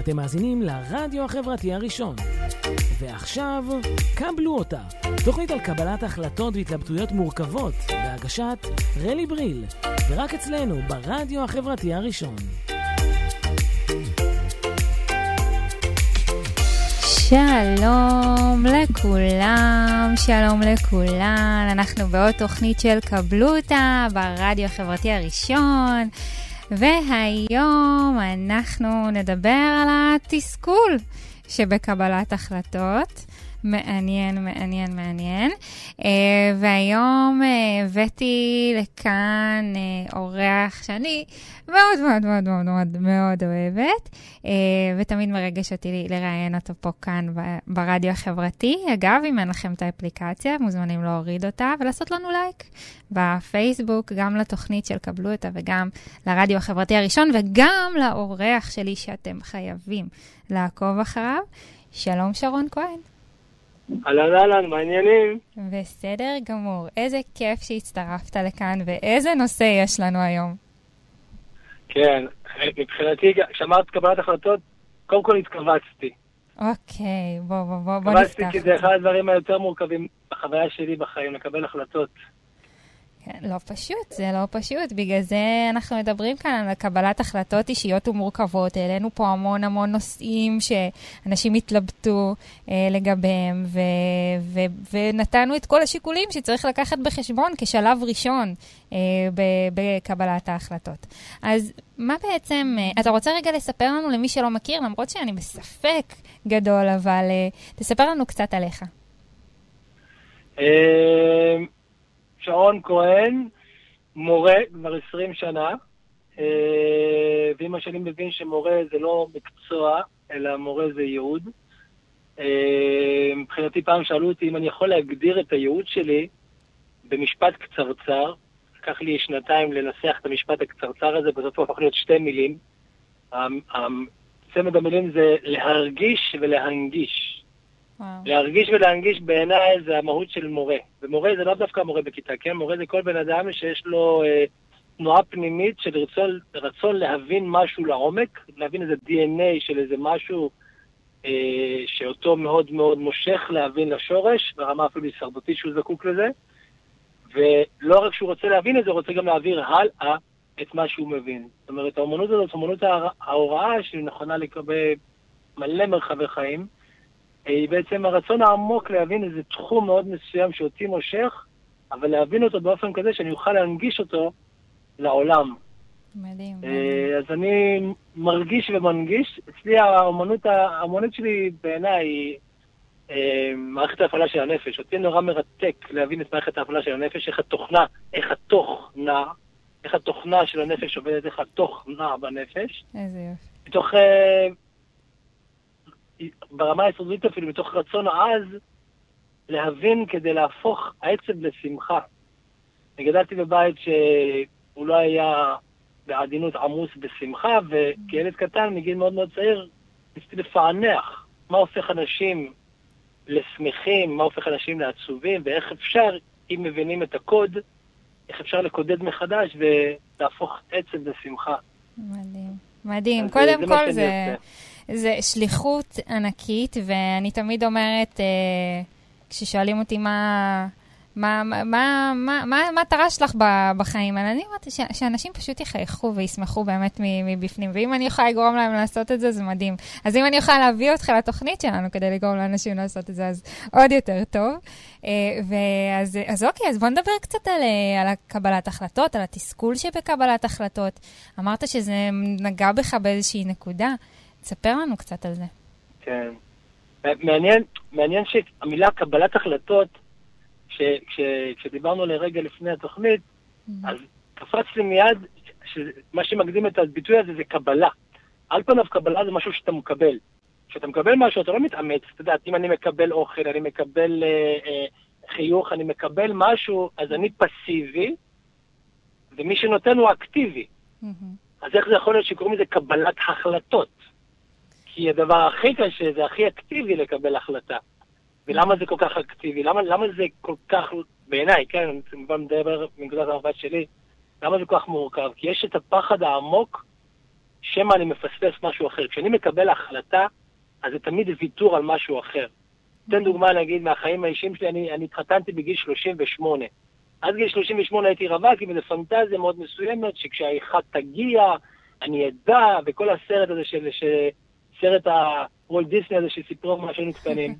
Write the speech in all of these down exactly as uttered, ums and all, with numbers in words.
אתם מאזינים לרדיו החברתי הראשון. ועכשיו, קבלו אותה. תוכנית על קבלת החלטות והתלבטויות מורכבות, בהגשת רלי בריל, ורק אצלנו ברדיו החברתי הראשון. שלום לכולם, שלום לכולן. אנחנו בעוד תוכנית של קבלו אותה ברדיו החברתי הראשון. והיום אנחנו נדבר על התסכול שבקבלת החלטות. מעניין, מעניין, מעניין. Uh, והיום uh, הבאתי לכאן uh, אורח שאני מאוד מאוד מאוד מאוד מאוד מאוד אוהבת, uh, ותמיד מרגש אותי לראיין אותו פה כאן ב- ברדיו החברתי. אגב, אם אין לכם את האפליקציה, מוזמנים להוריד אותה ולעשות לנו לייק בפייסבוק, גם לתוכנית של קבלו אותה וגם לרדיו החברתי הראשון, וגם לאורח שלי שאתם חייבים לעקוב אחריו. שלום שרון כהן. אהלן אהלן, מעניינים? בסדר גמור. איזה כיף שהצטרפת לכאן, ואיזה נושא יש לנו היום. כן, מבחינתי, כשאמרת קבלת החלטות, קודם כל התכווצתי. אוקיי, בוא, בוא, בוא, בוא נפתח. התכווצתי כי זה אחד הדברים היותר מורכבים בחוויה שלי בחיים, לקבל החלטות. כן, לא פשוט, זה לא פשוט. בגלל זה אנחנו מדברים כאן על קבלת החלטות אישיות ומורכבות. העלינו פה המון המון נושאים שאנשים התלבטו אה, לגביהם, ו- ו- ונתנו את כל השיקולים שצריך לקחת בחשבון כשלב ראשון אה, ב- בקבלת ההחלטות. אז מה בעצם, אה, אתה רוצה רגע לספר לנו למי שלא מכיר, למרות שאני בספק גדול, אבל אה, תספר לנו קצת עליך. אה... שרון כהן, מורה כבר עשרים שנה, ועם השנים מבין שמורה זה לא מקצוע, אלא מורה זה ייעוד. מבחינתי פעם שאלו אותי אם אני יכול להגדיר את הייעוד שלי במשפט קצרצר. לקח לי שנתיים לנסח את המשפט הקצרצר הזה, בסוף הוא הפך להיות שתי מילים. צמד המילים זה להרגיש ולהנגיש. להרגיש ולהנגיש בעיניי זה המהות של מורה. ומורה זה לא דווקא מורה בכיתה, כן? מורה זה כל בן אדם שיש לו אה, תנועה פנימית של רצון, רצון להבין משהו לעומק, להבין איזה די אן איי של איזה משהו אה, שאותו מאוד מאוד מושך להבין לשורש, ברמה אפילו הישרדותית שהוא זקוק לזה. ולא רק שהוא רוצה להבין את זה, הוא רוצה גם להעביר הלאה את מה שהוא מבין. זאת אומרת, האמנות הזאת, האמנות ההוראה שהיא נכונה לקבל מלא מרחבי חיים, היא בעצם הרצון העמוק להבין איזה תחום מאוד מסוים שאותי מושך, אבל להבין אותו באופן כזה שאני אוכל להנגיש אותו לעולם. מדהים. אז אני מרגיש ומנגיש. אצלי האמנות, האמנות שלי בעיניי היא מערכת ההפעלה של הנפש. אותי נורא מרתק להבין את מערכת ההפעלה של הנפש, איך התוכנה, איך התוכנה, איך התוכנה של הנפש עובדת, איך התוכנה בנפש. איזה יופי. מתוך... ברמה היסודית אפילו, מתוך רצון העז, להבין כדי להפוך העצב לשמחה. אני גדלתי בבית שהוא לא היה בעדינות עמוס בשמחה, וכילד קטן, מגיל מאוד מאוד צעיר, ניסיתי לפענח מה הופך אנשים לשמחים, מה הופך אנשים לעצובים, ואיך אפשר, אם מבינים את הקוד, איך אפשר לקודד מחדש ולהפוך עצב לשמחה. מדהים. מדהים. קודם כל זה... זה שליחות ענקית, ואני תמיד אומרת, אה, כששואלים אותי מה, מה, מה, מה, מה, מה, מה תרש לך בחיים, אני אומרת ש, שאנשים פשוט יחייכו וישמחו באמת מבפנים, ואם אני יכולה לגרום להם לעשות את זה, זה מדהים. אז אם אני יכולה להביא אותך לתוכנית שלנו כדי לגרום לאנשים לעשות את זה, אז עוד יותר טוב. אה, ואז, אז אוקיי, אז בוא נדבר קצת על, על הקבלת החלטות, על התסכול שבקבלת החלטות. אמרת שזה נגע בך באיזושהי נקודה. תספר לנו קצת על זה. כן. מעניין, מעניין שהמילה קבלת החלטות, ש, ש, כשדיברנו לרגע לפני התוכנית, mm-hmm. אז קפץ לי מיד, מה שמקדים את הביטוי הזה זה קבלה. על פניו קבלה זה משהו שאתה מקבל. כשאתה מקבל משהו, אתה לא מתאמץ. אתה יודע, אם אני מקבל אוכל, אני מקבל אה, אה, חיוך, אני מקבל משהו, אז אני פסיבי, ומי שנותן הוא אקטיבי. Mm-hmm. אז איך זה יכול להיות שקוראים לזה קבלת החלטות? כי הדבר הכי קשה, זה הכי אקטיבי לקבל החלטה. ולמה זה כל כך אקטיבי? למה, למה זה כל כך, בעיניי, כן, אני מדבר מנקודת המבט שלי, למה זה כל כך מורכב? כי יש את הפחד העמוק שמא אני מפספס משהו אחר. כשאני מקבל החלטה, אז זה תמיד ויתור על משהו אחר. תן דוגמה, נגיד, מהחיים האישיים שלי, אני, אני התחתנתי בגיל שלושים ושמונה. עד גיל שלושים ושמונה הייתי רווק, עם איזו פנטזיה מאוד מסוימת, שכשהאחד תגיע, אני אדע, וכל הסרט הזה של, של סרט הוולט דיסני הזה שסיפרו מה שהיינו קטנים.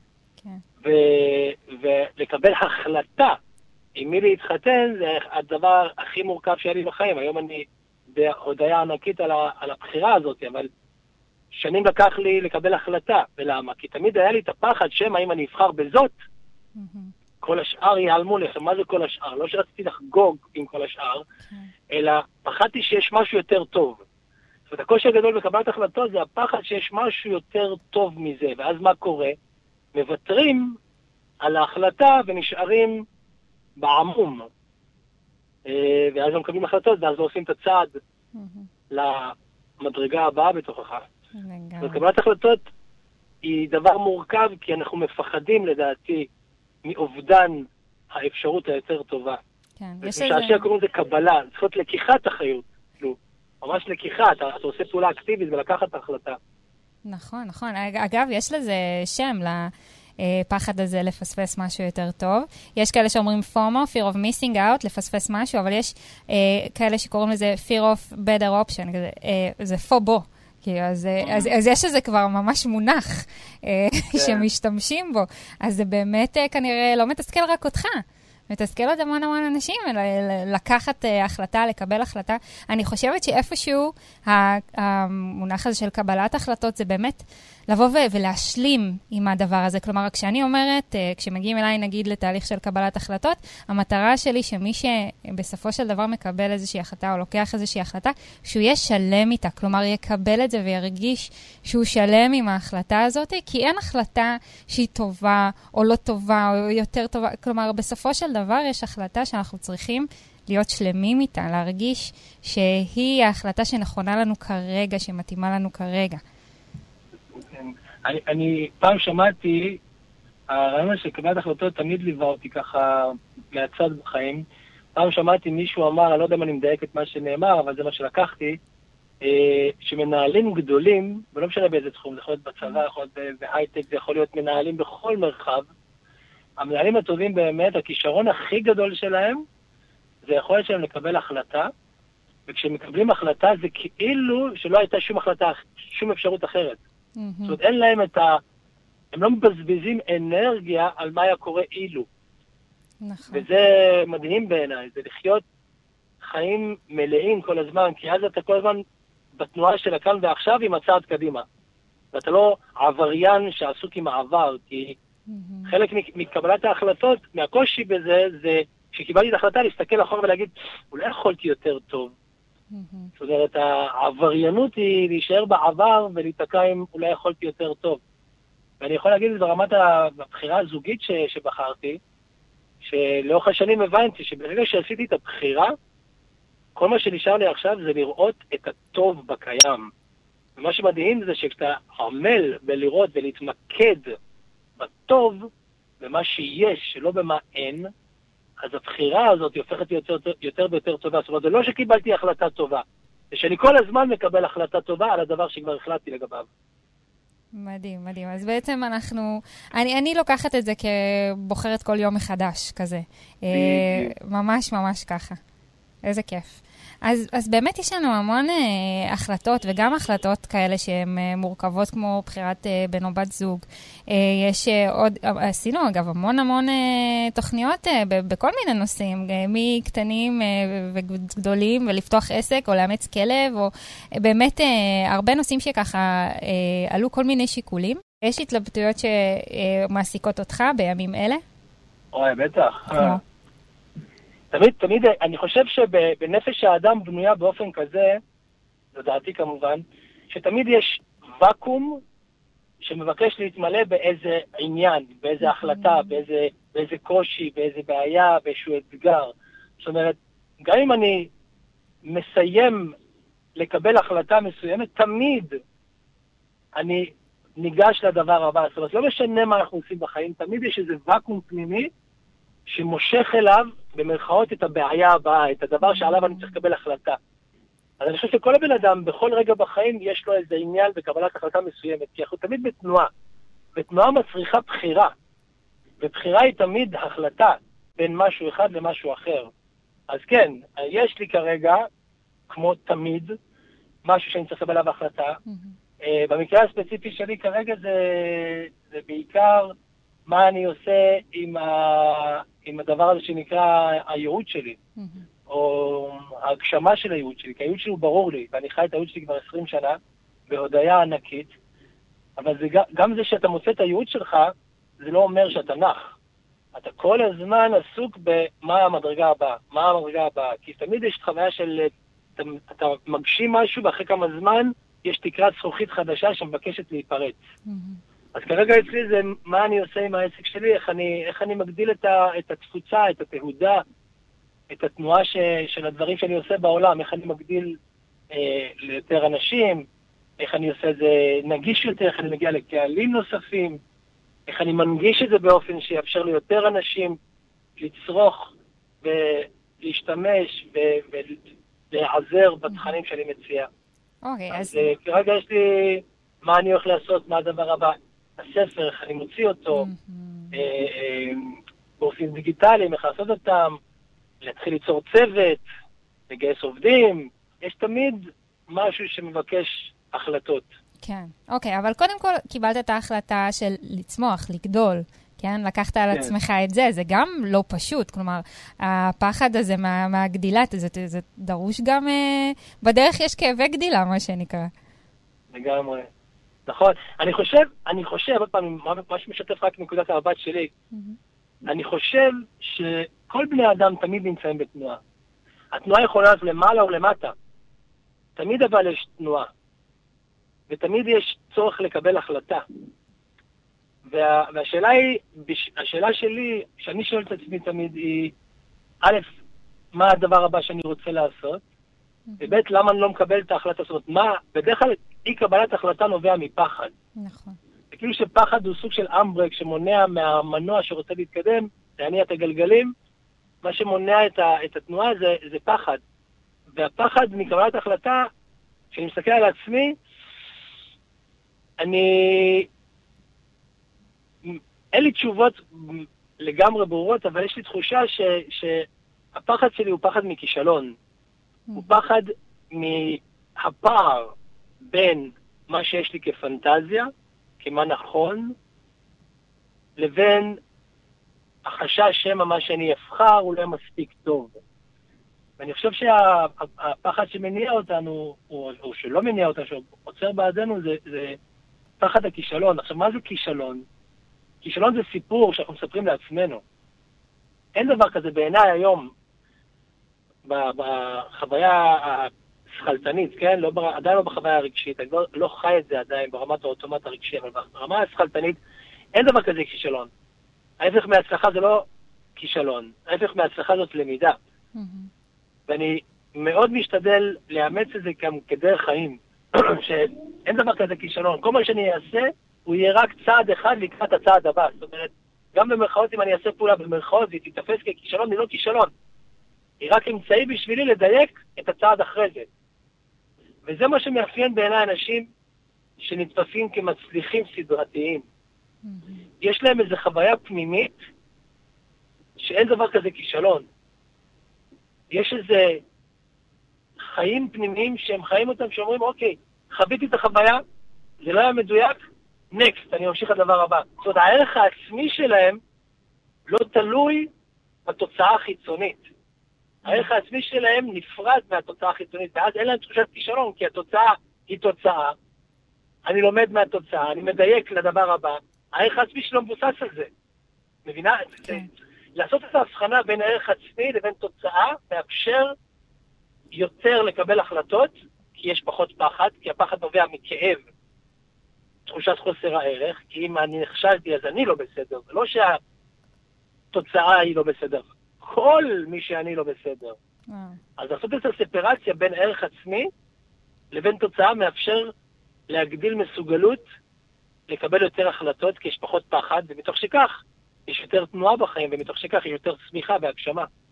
ולקבל החלטה עם מי להתחתן, זה הדבר הכי מורכב שהיה לי בחיים. היום אני בהודעה ענקית על, ה, על הבחירה הזאת, אבל שנים לקח לי לקבל החלטה. ולמה? כי תמיד היה לי את הפחד שמא אם אני אבחר בזאת, כל השאר ייעלמו לכם. מה זה כל השאר? לא שרציתי לחגוג עם כל השאר, אלא פחדתי שיש משהו יותר טוב. זאת אומרת, הקושי הגדול בקבלת החלטות זה הפחד שיש משהו יותר טוב מזה. ואז מה קורה? מבטרים על ההחלטה ונשארים בעמום. ואז הם מקבלים החלטות, ואז לא עושים את הצעד למדרגה הבאה בתוכך. וקבלת החלטות היא דבר מורכב, כי אנחנו מפחדים, לדעתי, מאובדן האפשרות היותר טובה. ושעשיה קוראים לזה קבלה, זאת לקיחת אחריות. ממש לקיחה, אתה עושה פעולה אקטיבית ולקחת את ההחלטה. נכון, נכון. אגב, יש לזה שם לפחד הזה לפספס משהו יותר טוב. יש כאלה שאומרים פומו, fear of missing out, לפספס משהו, אבל יש אה, כאלה שקוראים לזה fear of better option, כזה, אה, זה פובו. אז, אז, אז יש לזה כבר ממש מונח אה, שמשתמשים בו. אז זה באמת אה, כנראה לא מתסכל רק אותך. מתסכל עוד המון המון אנשים, לקחת החלטה, לקבל החלטה. אני חושבת שאיפשהו המונח הזה של קבלת החלטות זה באמת לבוא ולהשלים עם הדבר הזה. כלומר, כשאני אומרת, כשמגיעים אליי נגיד לתהליך של קבלת החלטות, המטרה שלי שמי שבסופו של דבר מקבל איזושהי החלטה או לוקח איזושהי החלטה, שהוא יהיה שלם איתה. כלומר, יקבל את זה וירגיש שהוא שלם עם ההחלטה הזאת, כי אין החלטה שהיא טובה או לא טובה או יותר טובה. כלומר, בסופו של דבר יש החלטה שאנחנו צריכים להיות שלמים איתה, להרגיש שהיא ההחלטה שנכונה לנו כרגע, שמתאימה לנו כרגע. אני, אני פעם שמעתי, הרעיון של קבלת החלטות תמיד ליווה אותי ככה מהצד בחיים. פעם שמעתי מישהו אמר, אני לא יודע אם אני מדייק את מה שנאמר, אבל זה מה שלקחתי, שמנהלים גדולים, ולא משנה באיזה תחום, זה יכול להיות בצבא, יכול להיות בהייטק, זה יכול להיות מנהלים בכל מרחב. המנהלים הטובים באמת, הכישרון הכי גדול שלהם, זה יכולת שלהם לקבל החלטה, וכשהם מקבלים החלטה זה כאילו שלא הייתה שום החלטה, שום אפשרות אחרת. Mm-hmm. זאת אומרת, אין להם את ה... הם לא מבזבזים אנרגיה על מה היה קורה אילו. נכון. וזה מדהים בעיניי, זה לחיות חיים מלאים כל הזמן, כי אז אתה כל הזמן בתנועה של הכאן ועכשיו עם הצעד קדימה. ואתה לא עבריין שעסוק עם העבר, כי mm-hmm. חלק מקבלת ההחלטות, מהקושי בזה, זה שקיבלתי את ההחלטה להסתכל אחורה ולהגיד, אולי יכולתי יותר טוב. זאת אומרת, העבריינות היא להישאר בעבר ולהתעקע עם אולי יכולתי יותר טוב. ואני יכול להגיד את זה ברמת הבחירה הזוגית ש, שבחרתי, שלאורך השנים הבנתי שברגע שעשיתי את הבחירה, כל מה שנשאר לי עכשיו זה לראות את הטוב בקיים. ומה שמדהים זה שכשאתה עמל בלראות ולהתמקד בטוב, במה שיש, שלא במה אין, אז הבחירה הזאת הופכת יותר, יותר ויותר טובה. זאת אומרת, זה לא שקיבלתי החלטה טובה, זה שאני כל הזמן מקבל החלטה טובה על הדבר שכבר החלטתי לגביו. מדהים, מדהים. אז בעצם אנחנו, אני, אני לוקחת את זה כבוחרת כל יום מחדש, כזה. אה, ממש ממש ככה. איזה כיף. אז, אז באמת יש לנו המון אה, החלטות, וגם החלטות כאלה שהן אה, מורכבות, כמו בחירת אה, בן או בת זוג. אה, יש אה, עוד, עשינו אגב המון המון אה, תוכניות אה, ב, בכל מיני נושאים, אה, מקטנים אה, וגדולים, ולפתוח עסק או לאמץ כלב, או אה, באמת אה, הרבה נושאים שככה אה, עלו כל מיני שיקולים. יש התלבטויות שמעסיקות אותך בימים אלה? אוי, בטח. כמו? תמיד, תמיד, אני חושב שבנפש האדם בנויה באופן כזה, לדעתי כמובן, שתמיד יש וקום שמבקש להתמלא באיזה עניין, באיזה החלטה, באיזה, באיזה קושי, באיזה בעיה, באיזשהו אתגר. זאת אומרת, גם אם אני מסיים לקבל החלטה מסוימת, תמיד אני ניגש לדבר הבא. זאת אומרת, לא משנה מה אנחנו עושים בחיים, תמיד יש איזה וקום פנימי שמושך אליו במרכאות את הבעיה הבאה, את הדבר שעליו אני צריך לקבל החלטה. אז אני חושב שכל הבן אדם, בכל רגע בחיים, יש לו איזה עניין בקבלת החלטה מסוימת, כי אנחנו תמיד בתנועה, ותנועה מצריכה בחירה, ובחירה היא תמיד החלטה בין משהו אחד למשהו אחר. אז כן, יש לי כרגע, כמו תמיד, משהו שאני צריך לקבל עליו החלטה. Mm-hmm. Uh, במקרה הספציפי שלי כרגע זה, זה בעיקר מה אני עושה עם, ה, עם הדבר הזה שנקרא הייעוד שלי, mm-hmm. או ההגשמה של הייעוד שלי, כי הייעוד שלי הוא ברור לי, ואני חי את הייעוד שלי כבר עשרים שנה, בהודעה ענקית, אבל זה, גם זה שאתה מוצא את הייעוד שלך, זה לא אומר שאתה נח. אתה כל הזמן עסוק במה המדרגה הבאה, מה המדרגה הבאה, כי תמיד יש חוויה של, אתה, אתה מגשים משהו, ואחרי כמה זמן יש תקרת זכוכית חדשה שמבקשת להיפרץ. Mm-hmm. אז כרגע אצלי זה מה אני עושה עם העסק שלי, איך אני, איך אני מגדיל את, ה, את התפוצה, את התהודה, את התנועה ש, של הדברים שאני עושה בעולם, איך אני מגדיל אה, ליותר אנשים, איך אני עושה את זה נגיש יותר, איך אני מגיע לקהלים נוספים, איך אני מנגיש את זה באופן שיאפשר ליותר אנשים לצרוך ולהשתמש ולהיעזר בתכנים שאני מציע. אוקיי, אז... אז כרגע יש לי מה אני הולך לעשות, מה הדבר הבא. הספר, איך אני מוציא אותו, באופן דיגיטליים, איך לעשות אותם, להתחיל ליצור צוות, לגייס עובדים. יש תמיד משהו שמבקש החלטות. כן, אוקיי, אבל קודם כל קיבלת את ההחלטה של לצמוח, לגדול, כן? לקחת על עצמך את זה, זה גם לא פשוט, כלומר, הפחד הזה מה, מהגדילה, זה, זה דרוש גם, אה, בדרך יש כאבי גדילה, מה שנקרא. לגמרי. נכון. אני חושב, אני חושב, עוד פעם, מה שמשתף רק נקודת המבט שלי, mm-hmm. אני חושב שכל בני אדם תמיד נמצאים בתנועה. התנועה יכולה להיות למעלה או למטה. תמיד אבל יש תנועה. ותמיד יש צורך לקבל החלטה. וה, והשאלה היא, השאלה שלי, שאני שואל את עצמי תמיד היא, א', מה הדבר הבא שאני רוצה לעשות? וב', למה אני לא מקבל את ההחלטה? זאת אומרת, מה, בדרך כלל אי קבלת החלטה נובע מפחד. נכון. וכאילו שפחד הוא סוג של אמברק שמונע מהמנוע שרוצה להתקדם, להניע את הגלגלים, מה שמונע את, ה, את התנועה זה, זה פחד. והפחד מקבלת החלטה, כשאני מסתכל על עצמי, אני... אין לי תשובות לגמרי ברורות, אבל יש לי תחושה ש... שהפחד שלי הוא פחד מכישלון. Mm-hmm. הוא פחד מהפער בין מה שיש לי כפנטזיה, כמה נכון, לבין החשש שמה מה שאני אבחר הוא לא מספיק טוב. ואני חושב שהפחד שמניע אותנו, או, או שלא מניע אותנו, שעוצר בעדנו, זה, זה פחד הכישלון. עכשיו, מה זה כישלון? כישלון זה סיפור שאנחנו מספרים לעצמנו. אין דבר כזה בעיניי היום, בחוויה השכלתנית, כן? לא, עדיין לא בחוויה הרגשית, אני לא, לא חי את זה עדיין ברמת האוטומט הרגשי, אבל ברמה השכלתנית, אין דבר כזה כישלון. ההפך מהצלחה זה לא כישלון, ההפך מהצלחה זאת למידה. Mm-hmm. ואני מאוד משתדל לאמץ את זה גם כדרך חיים, שאין דבר כזה כישלון. כל מה שאני אעשה, הוא יהיה רק צעד אחד לקראת הצעד הבא. זאת אומרת, גם במרכאות, אם אני אעשה פעולה במרכאות, והיא תתפס ככישלון, היא לא כישלון. היא רק אמצעי בשבילי לדייק את הצעד אחרי זה. וזה מה שמאפיין בעיניי אנשים שנתפסים כמצליחים סדרתיים. Mm-hmm. יש להם איזו חוויה פנימית שאין דבר כזה כישלון. יש איזה חיים פנימיים שהם חיים אותם, שאומרים, אוקיי, חוויתי את החוויה, זה לא היה מדויק, נקסט, אני ממשיך לדבר הבא. זאת אומרת, הערך העצמי שלהם לא תלוי בתוצאה החיצונית. הערך העצמי שלהם נפרד מהתוצאה החיצונית, ואז אין להם תחושת כישלון, כי התוצאה היא תוצאה. אני לומד מהתוצאה, אני מדייק לדבר הבא. הערך העצמי שלו מבוסס על זה. מבינה? כן. לעשות את ההבחנה בין הערך עצמי לבין תוצאה, מאפשר יותר לקבל החלטות, כי יש פחות פחד, כי הפחד נובע מכאב, תחושת חוסר הערך, כי אם אני נכשלתי אז אני לא בסדר, זה לא שהתוצאה היא לא בסדר, כל מי שאני לא בסדר. Mm. אז לעשות את הספרציה בין ערך עצמי לבין תוצאה מאפשר להגדיל מסוגלות, לקבל יותר החלטות, כי יש פחות פחד, ומתוך שכך יש יותר תנועה בחיים, ומתוך שכך יש יותר צמיחה והגשמה.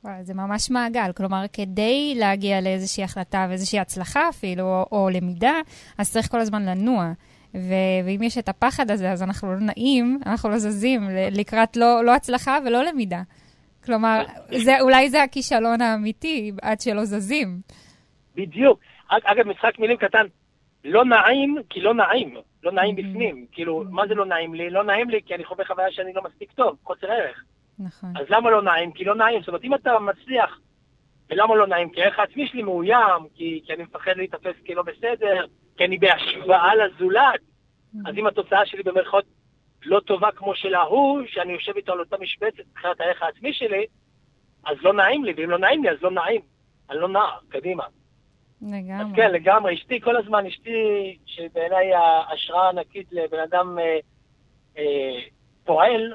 וואו, זה ממש מעגל. כלומר, כדי להגיע לאיזושהי החלטה ואיזושהי הצלחה אפילו, או, או למידה, אז צריך כל הזמן לנוע. ו- ואם יש את הפחד הזה, אז אנחנו לא נעים, אנחנו לא זזים לקראת לא, לא הצלחה ולא למידה. כלומר, זה, אולי זה הכישלון האמיתי, עד שלא זזים. בדיוק. אגב, משחק מילים קטן, לא נעים, כי לא נעים. לא נעים בפנים. כאילו, מה זה לא נעים לי? לא נעים לי כי אני חווה חוויה שאני לא מספיק טוב, חוסר ערך. נכון. אז למה לא נעים? כי לא נעים. זאת אומרת, אם אתה מצליח, ולמה לא נעים? כי הערך העצמי שלי מאוים, כי, כי אני מפחד להתאפס כי לא בסדר, כי אני בהשוואה לזולת. אז אם התוצאה שלי במרכאות לא טובה כמו של ההוא, שאני יושב איתו על אותה משבצת מבחינת הערך העצמי שלי, אז לא נעים לי, ואם לא נעים לי, אז לא נעים. אני לא נע, קדימה. לגמרי. אז כן, לגמרי. אשתי כל הזמן, אשתי, שבעיניי ההשראה הענקית לבן אדם אה, אה, פועל,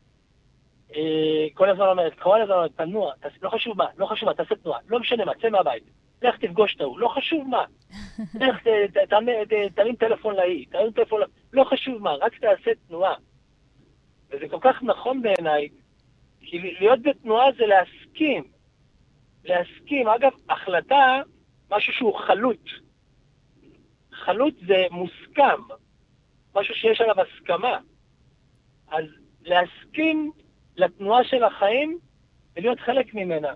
אה, כל הזמן אומרת, כל הזמן אומרת, תנוע, תס, לא חשוב מה, לא חשוב מה, תעשה תנועה, לא משנה מה, צא מהבית, לך תפגוש את ההוא, לא חשוב מה, לך תרים טלפון לאי, תרים טלפון, לא חשוב מה, רק תעשה תנועה. וזה כל כך נכון בעיניי, כי להיות בתנועה זה להסכים, להסכים. אגב, החלטה, משהו שהוא חלוט. חלוט זה מוסכם, משהו שיש עליו הסכמה. אז להסכים לתנועה של החיים ולהיות חלק ממנה.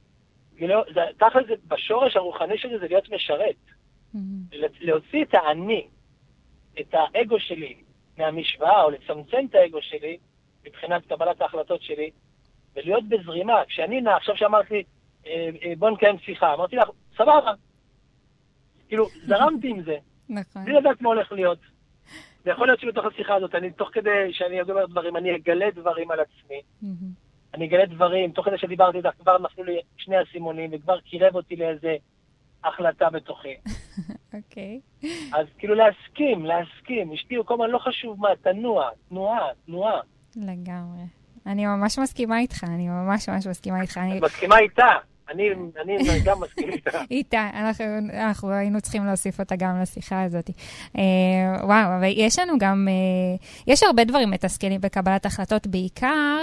תכל'ס, בשורש הרוחני שלי זה להיות משרת. Mm-hmm. להוציא את האני, את האגו שלי מהמשוואה, או לצמצם את האגו שלי מבחינת קבלת ההחלטות שלי, ולהיות בזרימה. כשאני נע, עכשיו שאמרתי, בוא נקיים שיחה, אמרתי לך, סבבה. כאילו, זרמתי עם זה. נכון. בלי לדעת מה הולך להיות. ויכול להיות שבתוך השיחה הזאת, אני, תוך כדי שאני אגמר דברים, אני אגלה דברים על עצמי. Mm-hmm. אני אגלה דברים, תוך כדי שדיברתי איתך, כבר נפלו לי שני הסימונים, וכבר קירב אותי לאיזה החלטה בתוכי. אוקיי. Okay. אז כאילו להסכים, להסכים. אשתי הוא כל הזמן לא חשוב מה, תנוע, תנועה, תנועה. לגמרי. אני ממש מסכימה איתך, אני ממש ממש מסכימה איתך. אני מסכימה איתה. אני, אני גם מסכים איתה. איתה, אנחנו, אנחנו היינו צריכים להוסיף אותה גם לשיחה הזאת. אה, וואו, אבל יש לנו גם, אה, יש הרבה דברים מתסכלים בקבלת החלטות, בעיקר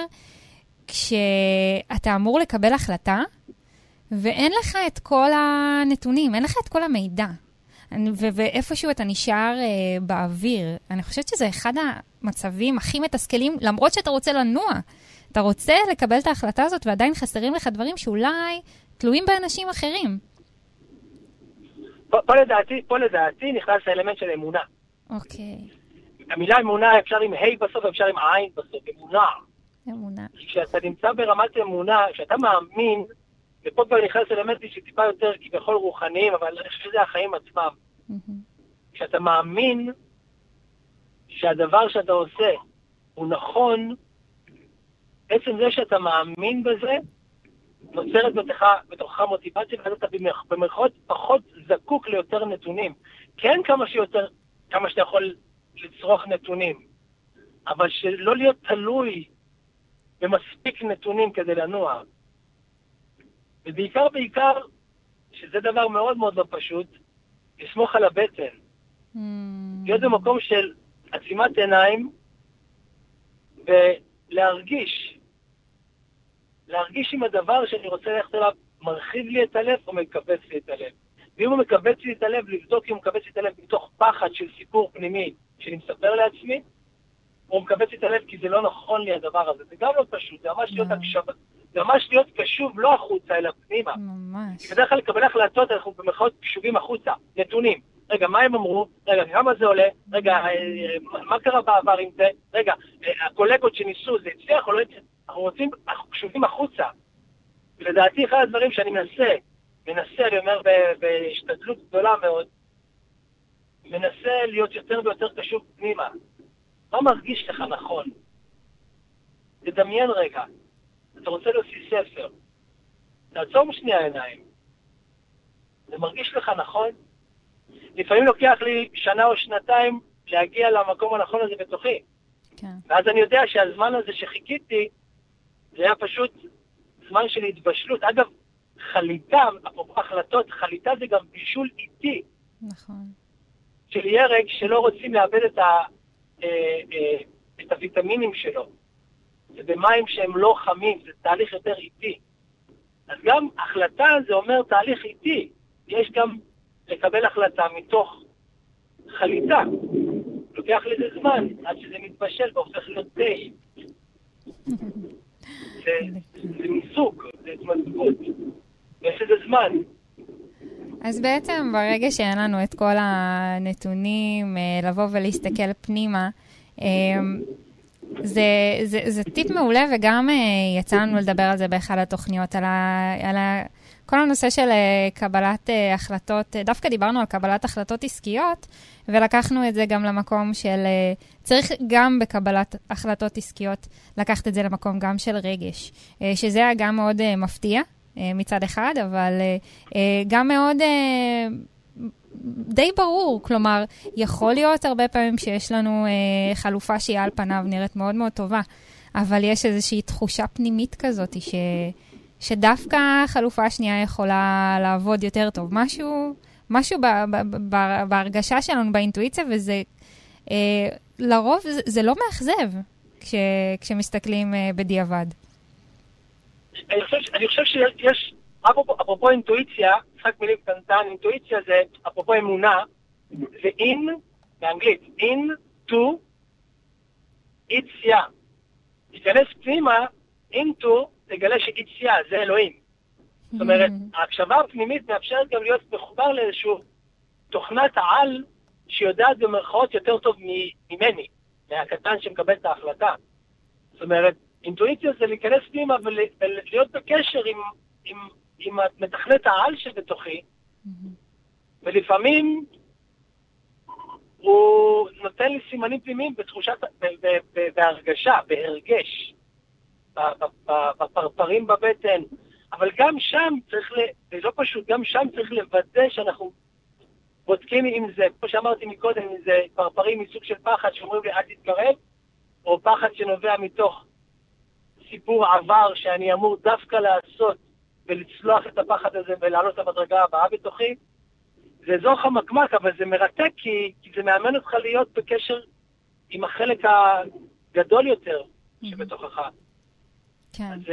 כשאתה אמור לקבל החלטה, ואין לך את כל הנתונים, אין לך את כל המידע. ו- ואיפשהו אתה נשאר אה, באוויר. אני חושבת שזה אחד המצבים הכי מתסכלים, למרות שאתה רוצה לנוע. אתה רוצה לקבל את ההחלטה הזאת, ועדיין חסרים לך דברים שאולי תלויים באנשים אחרים. פה, פה לדעתי, פה לדעתי נכנס האלמנט של אמונה. אוקיי. המילה אמונה אפשר עם ה' בסוף, אפשר עם עין בסוף, אמונה. אמונה. כשאתה נמצא ברמת אמונה, כשאתה מאמין, ופה כבר נכנס אלמנטי שטיפה יותר כביכול רוחניים, אבל אני חושב שזה החיים עצמם. Mm-hmm. כשאתה מאמין שהדבר שאתה עושה הוא נכון, עצם זה שאתה מאמין בזה, נוצרת בתוך, בתוכך מוטיבציה, ואז אתה במרכאות פחות זקוק ליותר נתונים. כן, כמה שיותר, כמה שאתה יכול לצרוך נתונים, אבל שלא להיות תלוי במספיק נתונים כדי לנוע. ובעיקר, בעיקר, שזה דבר מאוד מאוד לא פשוט, לסמוך על הבטן. Mm. להיות במקום של עצימת עיניים, ולהרגיש. להרגיש עם הדבר שאני רוצה ללכת אליו, מרחיב לי את הלב או מקבץ לי את הלב. ואם הוא מקבץ לי את הלב, לבדוק אם הוא מקבץ לי את הלב מתוך פחד של סיפור פנימי שאני מספר לעצמי, או הוא מקבץ לי את הלב כי זה לא נכון לי הדבר הזה. זה גם לא פשוט, זה ממש להיות הקשב... זה ממש להיות קשוב לא החוצה, אלא פנימה. ממש. בדרך כלל לקבל החלטות, אנחנו במרכאות קשובים החוצה, נתונים. רגע, מה הם אמרו? רגע, כמה זה עולה? רגע, מה קרה בעבר עם זה? רגע, הקולגות שניסו, זה הצליח או לא הצליח? אנחנו רוצים, אנחנו קשובים החוצה. ולדעתי, אחד הדברים שאני מנסה, מנסה, אני אומר, בהשתדלות גדולה מאוד, מנסה להיות יותר ויותר קשוב פנימה. מה מרגיש לך נכון? תדמיין רגע. אתה רוצה להוציא ספר. תעצום שני העיניים. זה מרגיש לך נכון? לפעמים לוקח לי שנה או שנתיים להגיע למקום הנכון הזה בתוכי. כן. ואז אני יודע שהזמן הזה שחיכיתי, זה היה פשוט זמן של התבשלות. אגב, חליטה, אפרופו החלטות, חליטה זה גם בישול איטי. נכון. של ירק שלא רוצים לאבד את, ה, אה, אה, את הוויטמינים שלו. זה במים שהם לא חמים, זה תהליך יותר איטי. אז גם החלטה זה אומר תהליך איטי. יש גם לקבל החלטה מתוך חליטה. לוקח לזה זמן, עד שזה מתבשל והופך להיות די. זה, זה מיסוק, זה התמזגות. ויש לזה זמן. אז בעצם ברגע שאין לנו את כל הנתונים, לבוא ולהסתכל פנימה, זה, זה, זה טיפ מעולה, וגם יצא לנו לדבר על זה באחד התוכניות, על, ה, על ה, כל הנושא של קבלת החלטות, דווקא דיברנו על קבלת החלטות עסקיות, ולקחנו את זה גם למקום של, צריך גם בקבלת החלטות עסקיות, לקחת את זה למקום גם של רגש, שזה היה גם מאוד מפתיע מצד אחד, אבל גם מאוד די ברור, כלומר, יכול להיות הרבה פעמים שיש לנו אה, חלופה שהיא על פניו נראית מאוד מאוד טובה, אבל יש איזושהי תחושה פנימית כזאת, ש, שדווקא החלופה השנייה יכולה לעבוד יותר טוב. משהו, משהו ב, ב, ב, ב, בהרגשה שלנו, באינטואיציה, וזה, אה, לרוב זה, זה לא מאכזב, כש, כשמסתכלים אה, בדיעבד. אני חושב, אני חושב שיש... אפרופו, אפרופו אינטואיציה, משחק מילים קטנטן, אינטואיציה זה, אפרופו אמונה, זה in, באנגלית, in to, איציה. תיכנס פנימה, into, תגלה שאיציה, זה אלוהים. זאת אומרת, ההקשבה הפנימית מאפשרת גם להיות מחובר לאיזשהו תוכנת העל, שיודעת במרכאות יותר טוב ממני, מהקטן שמקבל את ההחלטה. זאת אומרת, אינטואיציה זה להיכנס פנימה ולהיות בקשר עם, עם עם מתכנת העל שבתוכי, ולפעמים הוא נותן לי סימנים פנימיים בתחושת, בהרגשה, בהרגש, בפרפרים בבטן, אבל גם שם צריך, זה לא פשוט, גם שם צריך לוודא שאנחנו בודקים אם זה, כמו שאמרתי מקודם, אם זה פרפרים מסוג של פחד שאומרים לי אל תתקרב, או פחד שנובע מתוך סיפור עבר שאני אמור דווקא לעשות, ולצלוח את הפחד הזה ולעלות למדרגה הבאה בתוכי. זה אזור חמקמק, אבל זה מרתק, כי, כי זה מאמן אותך להיות בקשר עם החלק הגדול יותר שבתוכך. כן. אז,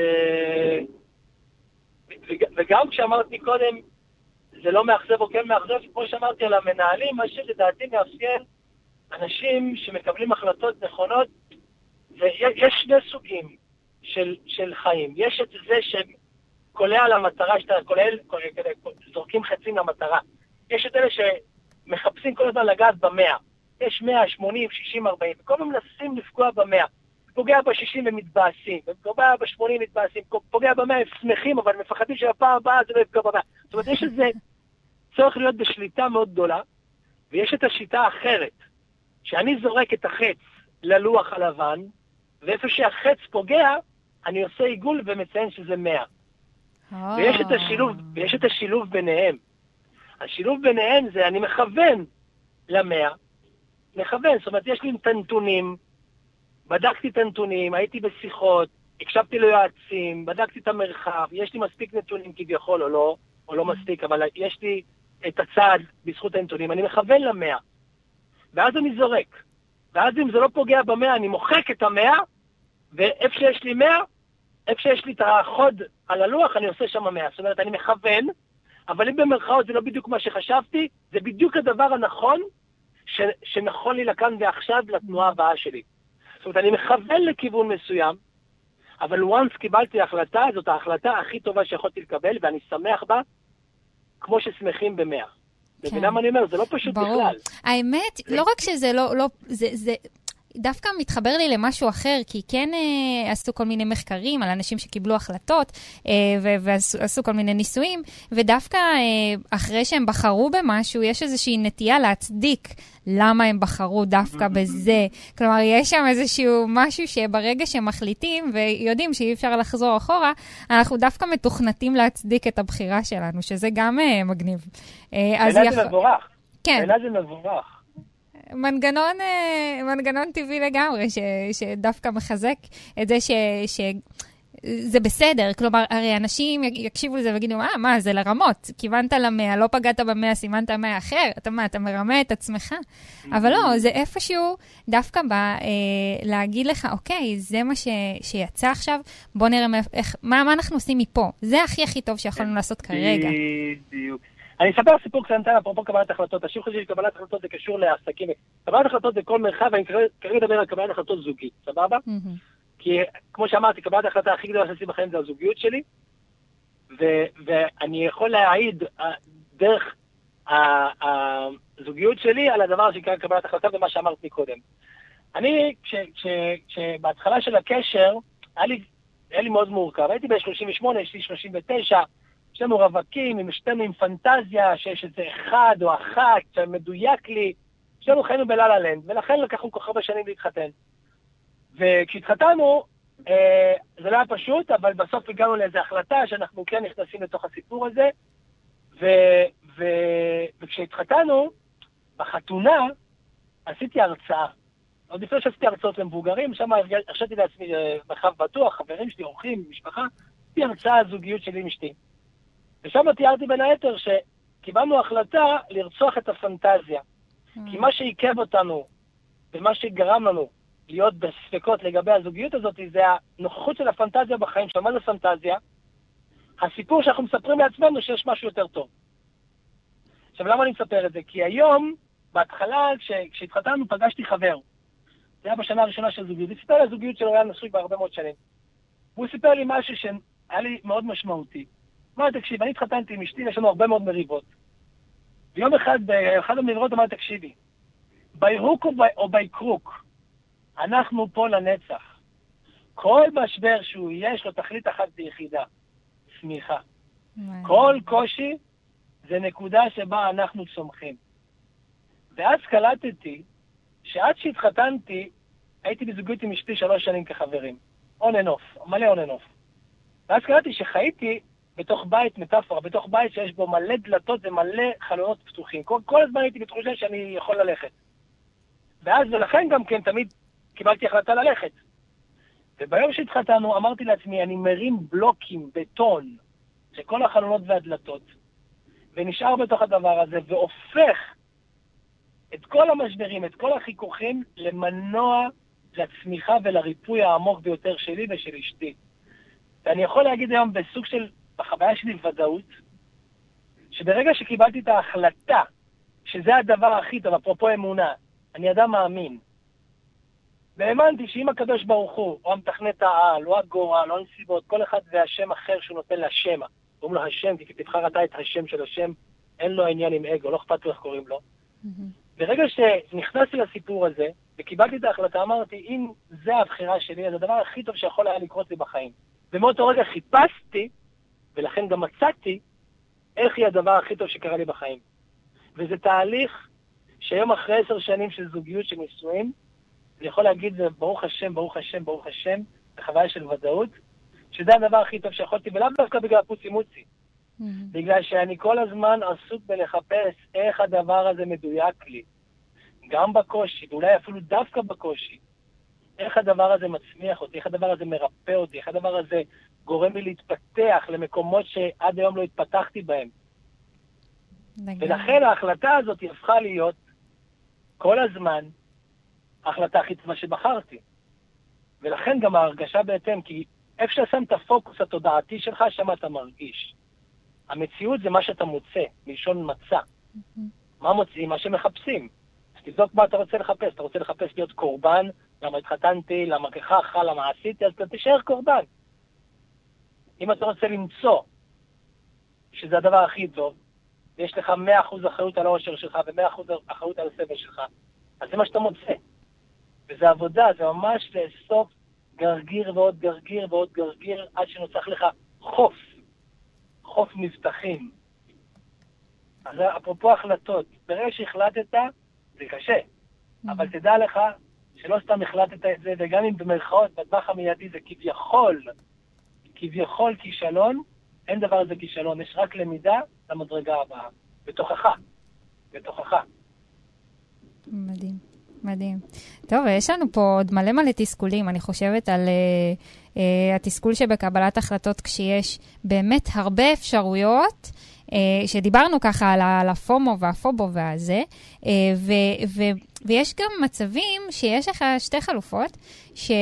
וגם כשאמרתי קודם, זה לא מאכזב או כן מאכזב, כמו שאמרתי על המנהלים, מה שלדעתי מאפיין אנשים שמקבלים החלטות נכונות, ויש שני סוגים של, של חיים. יש את זה שהם קולע למטרה, שאתה כולל, זורקים חצים למטרה. יש את אלה שמחפשים כל הזמן לגעת במאה. יש מאה, שמונים, שישים, ארבעים, וכל פעם מנסים לפגוע במאה. פוגע בשישים ומתבאסים, פוגע בשמונים מתבאסים, פוגע במאה הם שמחים, אבל מפחדים שהפעם הבאה זה לא יפגע במאה. זאת אומרת, יש איזה צורך להיות בשליטה מאוד גדולה, ויש את השיטה האחרת, שאני זורק את החץ ללוח הלבן, ואיפה שהחץ פוגע, אני עושה עיגול ומציין שזה מאה. ויש את השילוב, ויש את השילוב ביניהם. השילוב ביניהם זה אני מכוון למאה, מכוון, זאת אומרת, יש לי את הנתונים, בדקתי את הנתונים, הייתי בשיחות, הקשבתי ליועצים, בדקתי את המרחב, יש לי מספיק נתונים כביכול או לא, או לא מספיק, אבל יש לי את הצד בזכות הנתונים, אני מכוון למאה. ואז אני זורק. ואז אם זה לא פוגע במאה, אני מוחק את המאה, ואיפה שיש לי מאה, איפה שיש לי את החוד על הלוח, אני עושה שם מאה. זאת אומרת, אני מכוון, אבל אם במרכאות זה לא בדיוק מה שחשבתי, זה בדיוק הדבר הנכון, ש, שנכון לי לכאן ועכשיו לתנועה הבאה שלי. זאת אומרת, אני מכוון לכיוון מסוים, אבל once קיבלתי החלטה, זאת ההחלטה הכי טובה שיכולתי לקבל, ואני שמח בה, כמו ששמחים במאה. כן. מבינה מה אני אומר? זה לא פשוט ברור. בכלל. האמת, זה... לא רק שזה לא, לא, זה, זה... דווקא מתחבר לי למשהו אחר, כי כן אה, עשו כל מיני מחקרים על אנשים שקיבלו החלטות, אה, ו- ועשו כל מיני ניסויים, ודווקא אה, אחרי שהם בחרו במשהו, יש איזושהי נטייה להצדיק למה הם בחרו דווקא בזה. כלומר, יש שם איזשהו משהו שברגע שהם מחליטים, ויודעים שאי אפשר לחזור אחורה, אנחנו דווקא מתוכנתים להצדיק את הבחירה שלנו, שזה גם אה, מגניב. אה, אז יח... זה מבורך. כן. זה מבורך. מנגנון, מנגנון טבעי לגמרי, ש, שדווקא מחזק את זה ש, ש, זה בסדר. כלומר, הרי אנשים יקשיבו לזה ויגידו, אה, מה, זה לרמות. כיוונת למאה, לא פגעת במאה, סימנת מאה אחר. אתה מה, אתה מרמה את עצמך. אבל לא, זה איפשהו דווקא בא להגיד לך, אוקיי, זה מה שיצא עכשיו, בוא נראה מה אנחנו עושים מפה. זה הכי הכי טוב שיכולנו לעשות כרגע. בדיוק. אני אספר סיפור קטנטן, אפרופו קבלת החלטות. השיעור חושב שקבלת החלטות זה קשור לעסקים. קבלת החלטות זה כל מרחב, ואני כרגע אדבר על קבלת החלטות זוגית, סבבה? כי כמו שאמרתי, קבלת ההחלטה הכי גדולה שעשיתי בחיים זה הזוגיות שלי, ואני יכול להעיד דרך הזוגיות שלי על הדבר שנקרא קבלת החלטה ומה שאמרת מקודם. אני, כשבהתחלה של הקשר, היה לי מאוד מורכב. הייתי ב-שלושים ושמונה, יש לי שלושים ותשע, יש לנו רווקים, עם שתינו עם פנטזיה, שיש איזה אחד או אחת שמדויק לי, שתינו חיינו בללה לנד, ולכן לקחנו כל כך הרבה שנים להתחתן. וכשהתחתנו, אה, זה לא היה פשוט, אבל בסוף הגענו לאיזו החלטה שאנחנו כן נכנסים לתוך הסיפור הזה, ו, ו, וכשהתחתנו, בחתונה, עשיתי הרצאה. עוד לפני שעשיתי הרצאות למבוגרים, שם הרשיתי לעצמי מרחב בטוח, חברים שלי, אורחים, משפחה, עשיתי הרצאה הזוגיות שלי עם אשתי. ושם תיארתי בין היתר שקיבלנו החלטה לרצוח את הפנטזיה. כי מה שעיכב אותנו, ומה שגרם לנו להיות בספקות לגבי הזוגיות הזאת, זה הנוכחות של הפנטזיה בחיים. שמה זה פנטזיה? הסיפור שאנחנו מספרים לעצמנו שיש משהו יותר טוב. עכשיו, למה אני מספר את זה? כי היום, בהתחלה, כש, כשהתחתנו, פגשתי חבר. זה היה בשנה הראשונה של זוגיות. הוא סיפר לי הזוגיות שלו, היה נשוי בהרבה מאוד שנים. והוא סיפר לי משהו שהיה לי מאוד משמעותי. אמר, תקשיב, אני התחתנתי עם אשתי, יש לנו הרבה מאוד מריבות. ויום אחד, באחד המריבות אמר, תקשיבי, בירוק או ביקרוק, אנחנו פה לנצח. כל משבר שהוא יש לו תכלית אחת ביחידה, צמיחה. כל קושי זה נקודה שבה אנחנו צומחים. ואז קלטתי שעד שהתחתנתי, הייתי בזוגיות עם אשתי שלוש שנים כחברים. און אנוף, מלא און אנוף. ואז קלטתי שחייתי בתוך בית מטאפורה, בתוך בית שיש בו מלא דלתות ומלא חלונות פתוחים. כל, כל הזמן הייתי בתחושה שאני יכול ללכת. ואז ולכן גם כן תמיד קיבלתי החלטה ללכת. וביום שהתחתנו אמרתי לעצמי, אני מרים בלוקים, בטון, שכל החלונות והדלתות, ונשאר בתוך הדבר הזה, והופך את כל המשברים, את כל החיכוכים, למנוע לצמיחה ולריפוי העמוק ביותר שלי ושל אשתי. ואני יכול להגיד היום בסוג של, בחוויה שלי ודאות, שברגע שקיבלתי את ההחלטה, שזה הדבר הכי טוב, אפרופו אמונה, אני אדם מאמין, והאמנתי שאם הקדוש ברוך הוא, או המתכנת העל, או הגורל, או הנסיבות, כל אחד זה השם אחר שהוא נותן לשמה. קוראים לו השם, כי תבחר אתה את השם של השם, אין לו עניין עם אגו, לא אכפת לו איך קוראים לו. Mm-hmm. ברגע שנכנסתי לסיפור הזה, וקיבלתי את ההחלטה, אמרתי, אם זה הבחירה שלי, אז הדבר הכי טוב שיכול היה לקרות לי בחיים. ומאותו רגע חיפשתי, ולכן גם מצאתי, איך היא הדבר הכי טוב שקרה לי בחיים. וזה תהליך שהיום אחרי עשר שנים של זוגיות של נישואים, אני יכול להגיד, זה ברוך השם, ברוך השם, ברוך השם, בחוויה של ודאות, שזה הדבר הכי טוב שיכולתי, ולאו דווקא בגלל פוצי מוצי. Mm-hmm. בגלל שאני כל הזמן עסוק בלחפש איך הדבר הזה מדויק לי. גם בקושי, ואולי אפילו דווקא בקושי. איך הדבר הזה מצמיח אותי, איך הדבר הזה מרפא אותי, איך הדבר הזה גורם לי להתפתח למקומות שעד היום לא התפתחתי בהם. לגמרי. ולכן ההחלטה הזאת היא הפכה להיות כל הזמן ההחלטה הכי טובה שבחרתי. ולכן גם ההרגשה בהתאם, כי איפה ששם את הפוקוס התודעתי שלך, שם אתה מרגיש. המציאות זה מה שאתה מוצא, מלשון מצא. Mm-hmm. מה מוצאים? מה שמחפשים. אז תבדוק מה אתה רוצה לחפש. אתה רוצה לחפש להיות קורבן, למה התחתנתי, למה ככה, למה עשיתי, אז אתה תישאר קורבן. אם אתה רוצה למצוא שזה הדבר הכי טוב, ויש לך מאה אחוז אחריות על האושר שלך ו-מאה אחוז אחריות על הסבל שלך, אז זה מה שאתה מוצא. וזה עבודה, זה ממש לאסוף גרגיר ועוד גרגיר ועוד גרגיר, עד שנוצח לך חוף, חוף מבטחים. אז אפרופו החלטות, ברגע שהחלטת, זה קשה, mm-hmm. אבל תדע לך שלא סתם החלטת את זה, וגם אם במרכאות, בטווח המיידי זה כביכול, כביכול כישלון, אין דבר הזה כישלון, יש רק למידה למדרגה הבאה, בתוכך, בתוכך. מדהים. מדהים. טוב, יש לנו פה עוד מלא מלא תסכולים. אני חושבת על uh, uh, התסכול שבקבלת החלטות כשיש באמת הרבה אפשרויות, uh, שדיברנו ככה על, על הפומו והפובו והזה, uh, ו, ו, ויש גם מצבים שיש לך שתי חלופות, ש...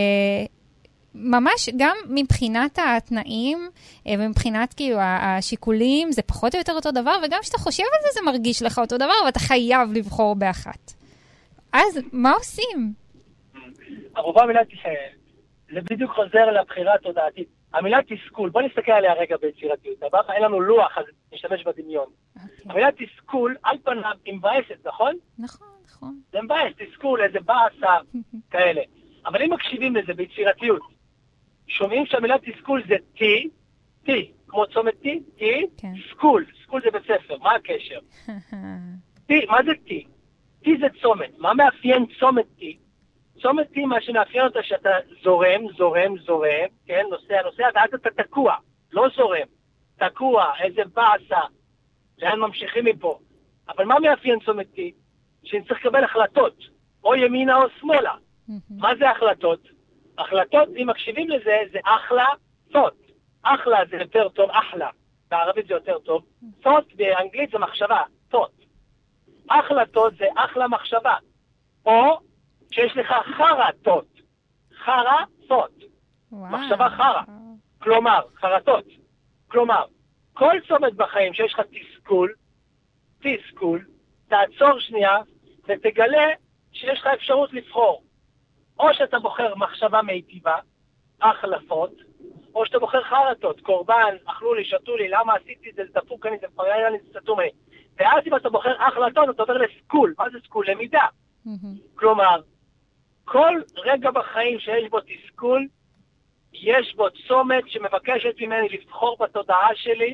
ממש גם מבחינת התנאים, ומבחינת כאילו השיקולים, זה פחות או יותר אותו דבר, וגם כשאתה חושב על זה, זה מרגיש לך אותו דבר, ואתה חייב לבחור באחת. אז מה עושים? ערובה המילה תשאל, זה בדיוק חוזר לבחירה התודעתית. המילה תסכול, בוא נסתכל עליה רגע ביצירתיות. דבר, אין לנו לוח, אז נשתמש בדמיון. Okay. המילה תסכול, על פניו, היא מבאסת, נכון? נכון, נכון. זה מבאס, תסכול, איזה באסה, כאלה. אבל אם מקשיבים לזה ביצירתיות, שומעים שהמילה תסכול זה T, T, כמו צומת T, T, כן. סכול, סכול זה בית ספר, מה הקשר? T, מה זה T? T זה צומת, מה מאפיין צומת T? צומת T, מה שמאפיין אותה שאתה זורם, זורם, זורם, כן, נוסע, נוסע, ואז אתה תקוע, לא זורם, תקוע, איזה באסה, לאן ממשיכים מפה? אבל מה מאפיין צומת T? שאני צריך לקבל החלטות, או ימינה או שמאלה. מה זה החלטות? החלטות, אם מקשיבים לזה, זה אחלה, thought. אחלה זה יותר טוב, אחלה. בערבית זה יותר טוב. thought באנגלית זה מחשבה, thought. החלטות זה אחלה מחשבה. או שיש לך חרה thought. חרה thought. מחשבה חרה. כלומר, חרטות. כלומר, כל צומת בחיים שיש לך תסכול, תסכול, תעצור שנייה ותגלה שיש לך אפשרות לבחור. או שאתה בוחר מחשבה מיטיבה, החלפות, או שאתה בוחר חרטות, קורבן, אכלו לי, שתו לי, למה עשיתי את זה, זה דפוק, אני זה פרעיה, אני זה סתום לי. ואז אם אתה בוחר החלטות, אתה עובר לסכול. מה זה סכול? למידה. Mm-hmm. כלומר, כל רגע בחיים שיש בו תסכול, יש בו צומת שמבקשת ממני לבחור בתודעה שלי,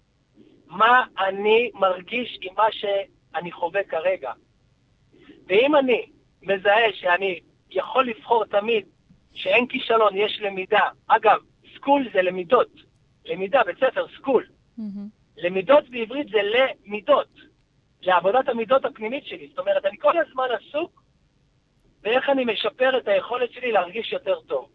מה אני מרגיש עם מה שאני חווה כרגע. ואם אני מזהה שאני יכול לבחור תמיד שאין כישלון, יש למידה. אגב, סקול זה למידות. למידה, בית ספר, סקול. Mm-hmm. למידות בעברית זה למידות. לעבודת המידות הפנימית שלי. זאת אומרת, אני כל הזמן עסוק באיך אני משפר את היכולת שלי להרגיש יותר טוב.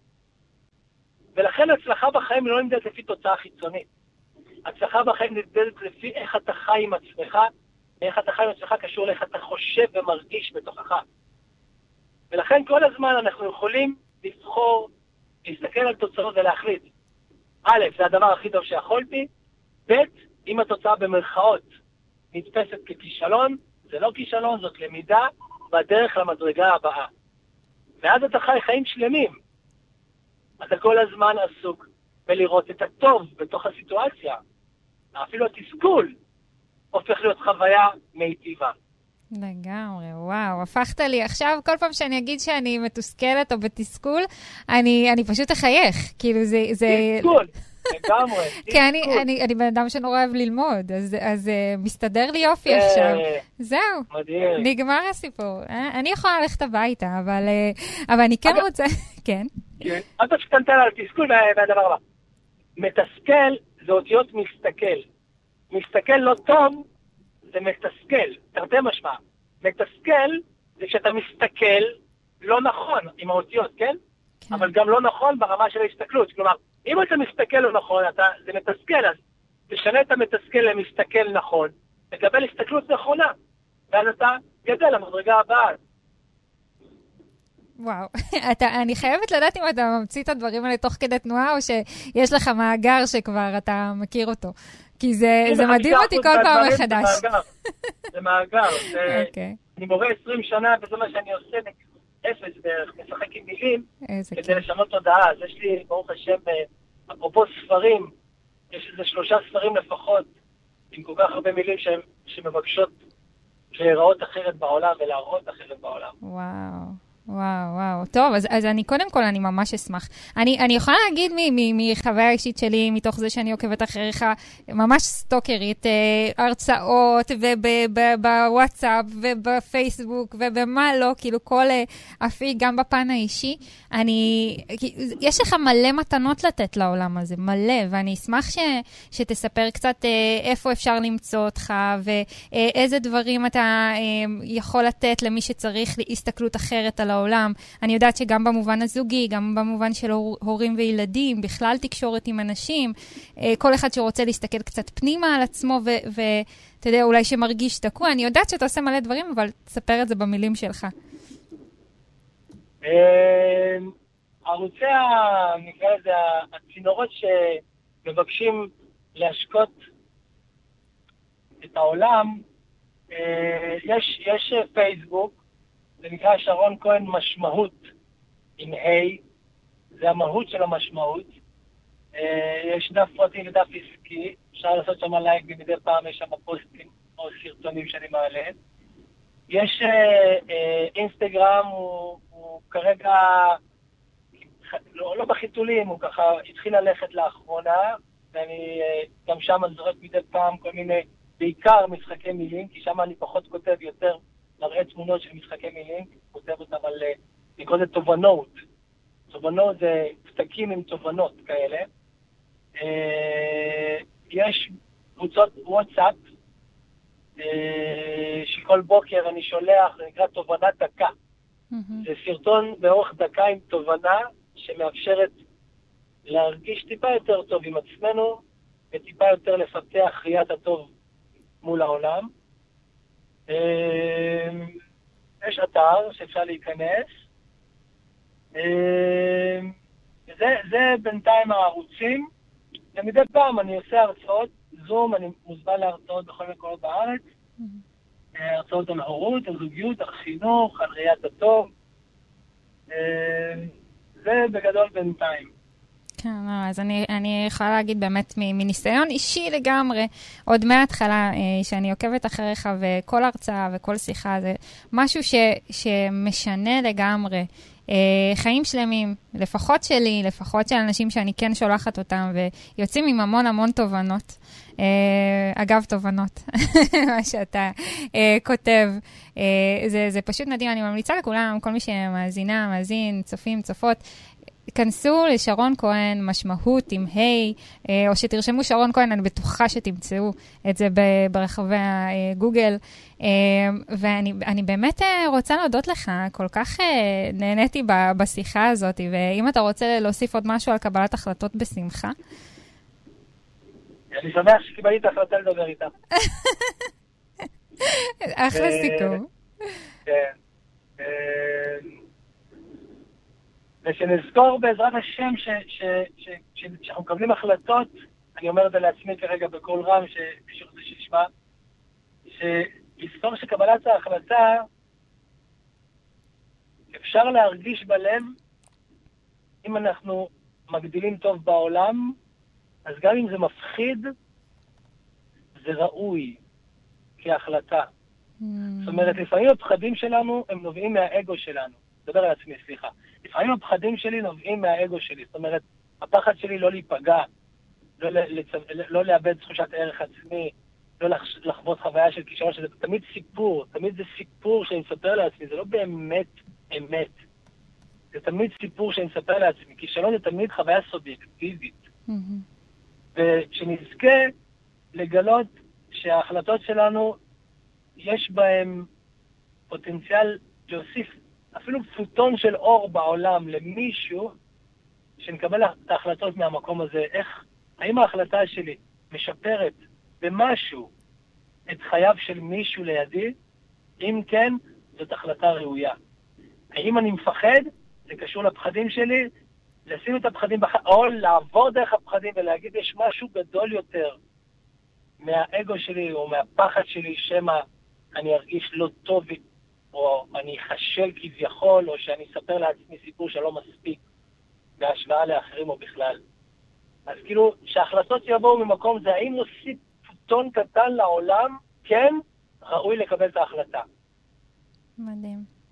ולכן הצלחה בחיים לא נמדדת לפי תוצאה חיצונית. הצלחה בחיים נמדדת לפי איך אתה חי עם עצמך, ואיך אתה חי עם עצמך קשור לאיך אתה חושב ומרגיש בתוכך. ולכן כל הזמן אנחנו יכולים לבחור, להסתכל על תוצאות ולהחליט. א', זה הדבר הכי טוב שיכולתי, ב', אם התוצאה במרכאות נתפסת ככישלון, זה לא כישלון, זאת למידה בדרך למדרגה הבאה. ואז אתה חי חיים שלמים. אתה כל הזמן עסוק בלראות את הטוב בתוך הסיטואציה. אפילו התסכול הופך להיות חוויה מיטיבה. לגמרי, וואו, הפכת לי. עכשיו, כל פעם שאני אגיד שאני מתוסכלת או בתסכול, אני, אני פשוט אחייך. כאילו, זה... זה... תסכול, לגמרי. כי אני, אני, אני בן אדם שנורא אוהב ללמוד, אז, אז uh, מסתדר לי יופי עכשיו. זהו. מדהים. נגמר הסיפור. אני יכולה ללכת הביתה, אבל, אבל אני כן רוצה... כן. כן. את תשתנתן על תסכול והדבר הבא. מתסכל זה אותיות מסתכל. מסתכל לא טוב, זה מתסכל, תרתי משמע. מתסכל זה שאתה מסתכל לא נכון עם האותיות, כן? כן? אבל גם לא נכון ברמה של ההסתכלות. כלומר, אם אתה מסתכל לא נכון, אתה, זה מתסכל, אז תשנה את המתסכל למסתכל נכון, תקבל הסתכלות נכונה, ואז אתה גדל למדרגה הבאה. וואו, אתה, אני חייבת לדעת אם אתה ממציא את הדברים האלה תוך כדי תנועה, או שיש לך מאגר שכבר אתה מכיר אותו. כי זה, זה מדהים אותי כל פעם מחדש. זה מאגר. זה מאגר. Okay. אני מורה עשרים שנה, וזה מה שאני עושה, אפס בערך, משחק עם מילים, כדי כן. לשנות תודעה. אז יש לי, ברוך השם, אפרופו ספרים, יש איזה שלושה ספרים לפחות, עם כל כך הרבה מילים שהם, שמבקשות להיראות אחרת בעולם ולהראות אחרת בעולם. וואו. וואו, וואו. טוב, אז, אז אני קודם כל, אני ממש אשמח. אני, אני יכולה להגיד מחוויה האישית שלי, מתוך זה שאני עוקבת אחריך, ממש סטוקרית, הרצאות ובוואטסאפ ובפייסבוק ובמה לא, כאילו כל אפיק, גם בפן האישי. אני, יש לך מלא מתנות לתת לעולם הזה, מלא, ואני אשמח ש, שתספר קצת איפה אפשר למצוא אותך, ואיזה דברים אתה יכול לתת למי שצריך להסתכלות אחרת על העולם. אני יודעת שגם במובן הזוגי, גם במובן של הורים וילדים, בכלל תקשורת עם אנשים, כל אחד שרוצה להסתכל קצת פנימה על עצמו, ואתה יודע, אולי שמרגיש תקוע. אני יודעת שאתה עושה מלא דברים, אבל תספר את זה במילים שלך. ערוצי, נקרא לזה, הצינורות שמבקשים להשקות את העולם, יש, יש פייסבוק, זה נקרא שרון כהן משמעות עם היי, זה המהות של המשמעות. יש דף פרטי ודף עסקי, אפשר לעשות שם לייק ומדי פעם יש שם פוסטים או סרטונים שאני מעלה. יש אינסטגרם, הוא, הוא כרגע לא, לא בחיתולים, הוא ככה התחיל ללכת לאחרונה, ואני גם שם זורק מדי פעם כל מיני, בעיקר משחקי מילים, כי שם אני פחות כותב יותר, מראה תמונות של משחקי מילים, כותב אותם על, נקרא זה תובנות. תובנות זה פתקים עם תובנות כאלה. יש קבוצות וואטסאפ, שכל בוקר אני שולח, זה נקרא תובנת דקה. זה סרטון באורך דקה עם תובנה, שמאפשרת להרגיש טיפה יותר טוב עם עצמנו, וטיפה יותר לפתח ראיית הטוב מול העולם. יש אתר שאפשר להיכנס. זה, זה בינתיים הערוצים. ומדי פעם אני עושה הרצאות, זום, אני מוזמן להרצאות בכל מקומות בארץ. הרצאות על הורות, על זוגיות, על חינוך, על ראיית הטוב. זה בגדול בינתיים. כן, אז אני, אני יכולה להגיד באמת מניסיון אישי לגמרי, עוד מההתחלה שאני עוקבת אחריך וכל הרצאה וכל שיחה, זה משהו ש, שמשנה לגמרי. חיים שלמים, לפחות שלי, לפחות של אנשים שאני כן שולחת אותם, ויוצאים עם המון המון תובנות. אגב, תובנות, מה שאתה כותב. זה, זה פשוט מדהים, אני ממליצה לכולם, כל מי שמאזינה, מאזין, צופים, צופות, כנסו לשרון כהן, משמעות עם היי, או שתרשמו שרון כהן, אני בטוחה שתמצאו את זה ברחבי הגוגל. ואני אני באמת רוצה להודות לך, כל כך נהניתי בשיחה הזאת, ואם אתה רוצה להוסיף עוד משהו על קבלת החלטות בשמחה. אני שמח שקיבלתי את ההחלטה לדבר איתה. אחלה סיכום. כן. ושנזכור בעזרת השם ש, ש, ש, ש, שאנחנו מקבלים החלטות, אני אומר את זה לעצמי כרגע בכל רם, שמישהו רוצה שישמע, שלזכור שקבלת ההחלטה אפשר להרגיש בלב, אם אנחנו מגדילים טוב בעולם, אז גם אם זה מפחיד, זה ראוי כהחלטה. Mm. זאת אומרת, לפעמים הפחדים שלנו הם נובעים מהאגו שלנו. דבר על עצמי, סליחה. לפעמים הפחדים שלי נובעים מהאגו שלי. זאת אומרת, הפחד שלי לא להיפגע, לא, לצ... לא לאבד תחושת ערך עצמי, לא לחוות חוויה של כישרון, שזה תמיד סיפור, תמיד זה סיפור שאני מספר לעצמי, זה לא באמת אמת. זה תמיד סיפור שאני מספר לעצמי. כישרון זה תמיד חוויה סובייקטיבית. Mm-hmm. ושנזכה לגלות שההחלטות שלנו, יש בהן פוטנציאל להוסיף אפילו פוטון של אור בעולם למישהו, שנקבל את ההחלטות מהמקום הזה. איך, האם ההחלטה שלי משפרת במשהו את חייו של מישהו לידי? אם כן, זאת החלטה ראויה. האם אני מפחד? זה קשור לפחדים שלי, לשים את הפחדים בח... או לעבור דרך הפחדים ולהגיד יש משהו גדול יותר מהאגו שלי או מהפחד שלי, שמה אני ארגיש לא טוב או אני חשל כביכול, או שאני אספר לעצמי סיפור שלא מספיק בהשוואה לאחרים או בכלל. אז כאילו, שההחלטות יבואו ממקום זה, האם נוסיף פוטון קטן לעולם, כן, ראוי לקבל את ההחלטה. מדהים.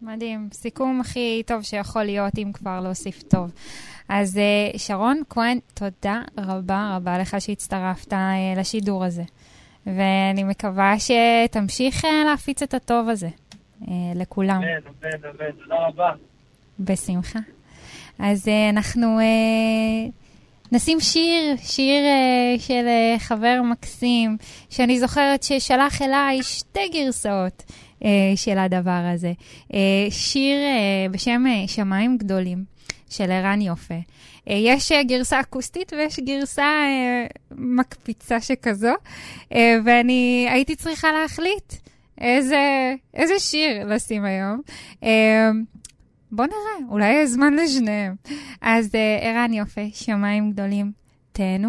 מדהים. סיכום הכי טוב שיכול להיות, אם כבר להוסיף טוב. אז שרון כהן, תודה רבה רבה לך שהצטרפת לשידור הזה. ואני מקווה שתמשיך להפיץ את הטוב הזה לכולם. אמן, אמן, אמן. תודה רבה. בשמחה. אז אנחנו נשים שיר, שיר של חבר מקסים, שאני זוכרת ששלח אליי שתי גרסאות של הדבר הזה. שיר בשם שמיים גדולים של ערן יופה. יש גרסה אקוסטית ויש גרסה מקפיצה שכזו, ואני הייתי צריכה להחליט איזה, איזה שיר לשים היום. בוא נראה, אולי יש זמן לשניהם. אז ערן יופה, שמיים גדולים, תהנו.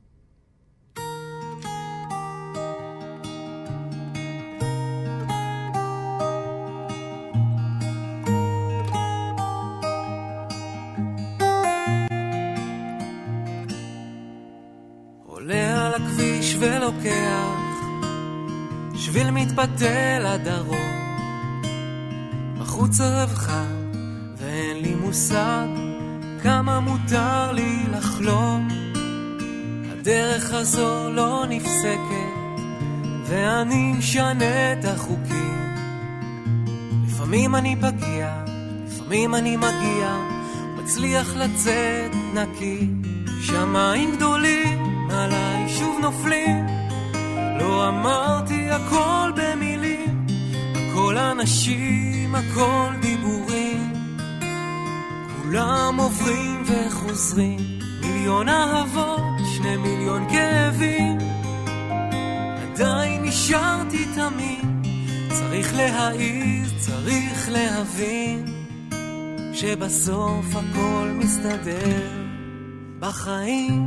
עולה על הכביש ולוקח שביל מתפתל לדרום, בחוץ ערב חם ואין לי מושג כמה מותר לי לחלום. הדרך הזו לא נפסקת ואני משנה את החוקים. לפעמים אני פגיע, לפעמים אני מגיע, מצליח לצאת נקי. שמיים גדולים עליי שוב נופלים, לא אמרתי הכל במילים, הכל אנשים, הכל דיבורים, כולם עוברים וחוזרים, מיליון אהבות, שני מיליון כאבים, עדיין נשארתי תמיד, צריך להעיז, צריך להבין, שבסוף הכל מסתדר בחיים.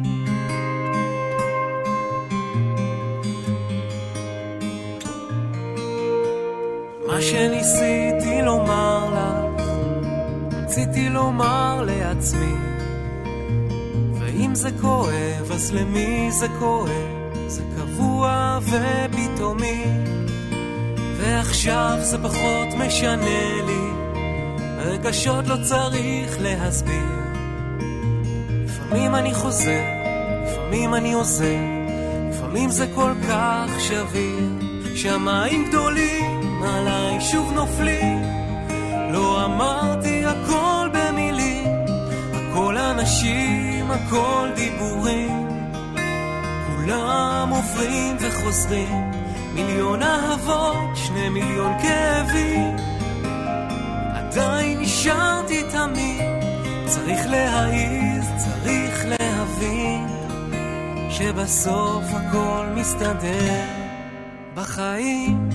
מה שניסיתי לומר לך, רציתי לומר לעצמי, ואם זה כואב, אז למי זה כואב? זה קבוע ופתאומי, ועכשיו זה פחות משנה לי, הרגשות לא צריך להסביר. לפעמים אני חוזר, לפעמים אני עוזר, לפעמים זה כל כך שביר. שמיים גדולים עליי שוב נופלים, לא אמרתי הכל במילים, הכל אנשים, הכל דיבורים, כולם עוברים וחוזרים, מיליון אהבות, שני מיליון כאבים, עדיין נשארתי תמיד, צריך להעיז, צריך להבין, שבסוף הכל מסתדר בחיים.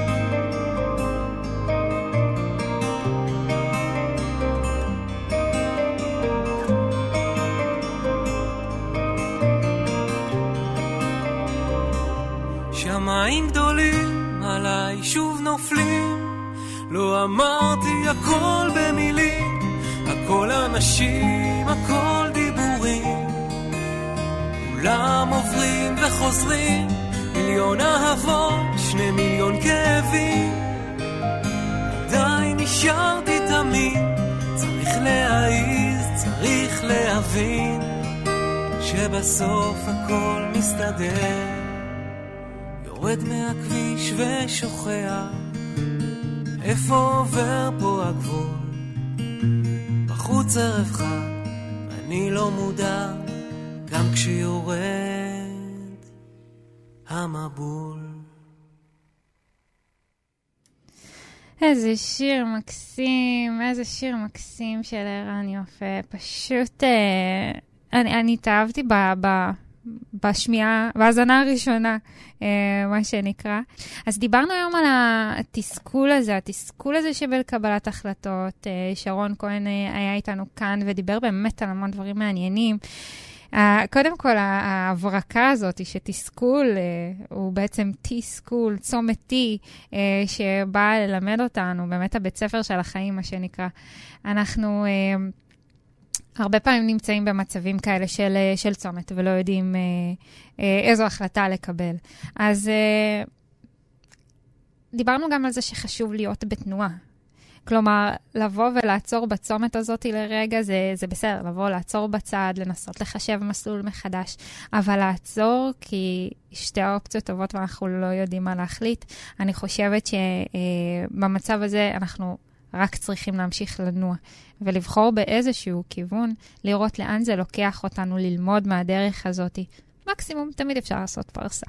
שמיים גדולים עליי שוב נופלים, לא אמרתי הכל במילים, הכל אנשים, הכל דיבורים, כולם עוברים וחוזרים, מיליון אהבות, שני מיליון כאבים, עדיין נשארתי תמיד, צריך להעיז, צריך להבין, שבסוף הכל מסתדר. יורד מהכביש ושוכח, איפה עובר פה הגבול, בחוץ ערב חם, אני לא מודע, גם כשיורד המבול. איזה שיר מקסים, איזה שיר מקסים של ערן יופה. פשוט, אה, אני, אני התאהבתי ב, ב, בשמיעה, בהזנה הראשונה, אה, מה שנקרא. אז דיברנו היום על התסכול הזה, התסכול הזה שבקבלת החלטות. אה, שרון כהן אה, היה איתנו כאן ודיבר באמת על המון דברים מעניינים. Uh, קודם כל, ההברקה הזאת שתסכול uh, הוא בעצם תסכול, צומת T, uh, שבא ללמד אותנו, באמת הבית ספר של החיים, מה שנקרא. אנחנו uh, הרבה פעמים נמצאים במצבים כאלה של, uh, של צומת, ולא יודעים uh, uh, איזו החלטה לקבל. אז uh, דיברנו גם על זה שחשוב להיות בתנועה. כלומר, לבוא ולעצור בצומת הזאת לרגע, זה, זה בסדר, לבוא, לעצור בצד, לנסות לחשב מסלול מחדש, אבל לעצור, כי שתי האופציות טובות ואנחנו לא יודעים מה להחליט. אני חושבת שבמצב הזה אנחנו רק צריכים להמשיך לנוע, ולבחור באיזשהו כיוון, לראות לאן זה לוקח אותנו, ללמוד מהדרך הזאת. מקסימום, תמיד אפשר לעשות פרסה.